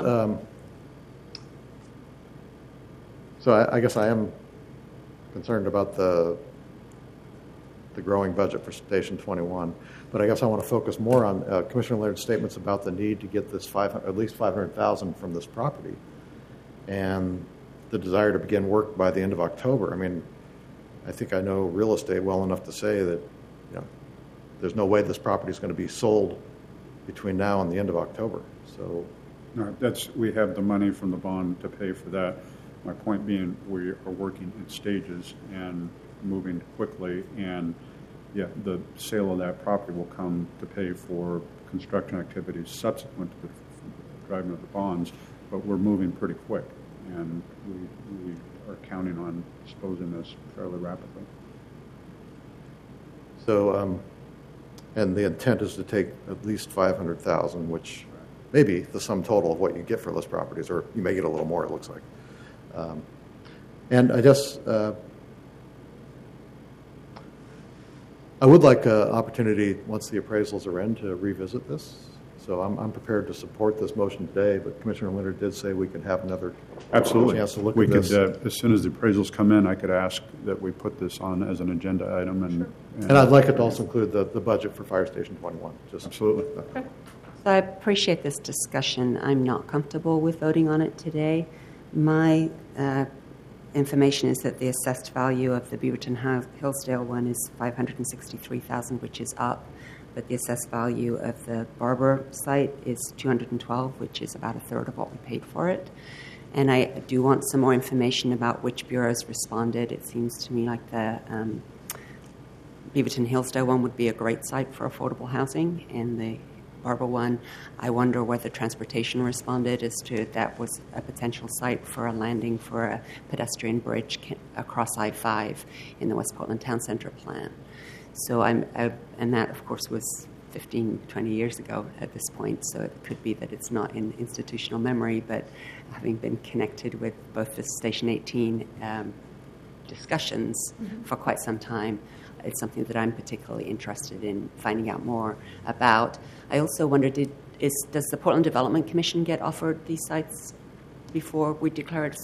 I guess I am concerned about the growing budget for Station 21, but I guess I want to focus more on Commissioner Laird's statements about the need to get this at least $500,000 from this property, and the desire to begin work by the end of October. I mean, I think I know real estate well enough to say that, you know, there's no way this property is going to be sold between now and the end of October. So, no, we have the money from the bond to pay for that. My point being, we are working in stages and moving quickly, and yeah, the sale of that property will come to pay for construction activities subsequent to the driving of the bonds, but we're moving pretty quick, and we are counting on disposing this fairly rapidly. So, and the intent is to take at least $500,000, which may be the sum total of what you get for those properties, or you may get a little more, it looks like. And I guess I would like an opportunity, once the appraisals are in, to revisit this. So I'm prepared to support this motion today, but Commissioner Leonard did say we could have another chance to look at this. As soon as the appraisals come in, I could ask that we put this on as an agenda item. And I'd like it to also include the budget for Fire Station 21. Absolutely. So I appreciate this discussion. I'm not comfortable with voting on it today. My information is that the assessed value of the Beaverton Hillsdale one is $563,000, which is up. But the assessed value of the Barber site is $212,000, which is about a third of what we paid for it. And I do want some more information about which bureaus responded. It seems to me like the Beaverton Hillsdale one would be a great site for affordable housing, and the Barber one, I wonder whether transportation responded as to that was a potential site for a landing for a pedestrian bridge across I-5 in the West Portland Town Center plan. So and that, of course, was 15, 20 years ago at this point, so it could be that it's not in institutional memory, but having been connected with both the Station 18 discussions for quite some time, it's something that I'm particularly interested in finding out more about. I also wonder, does the Portland Development Commission get offered these sites before we declare it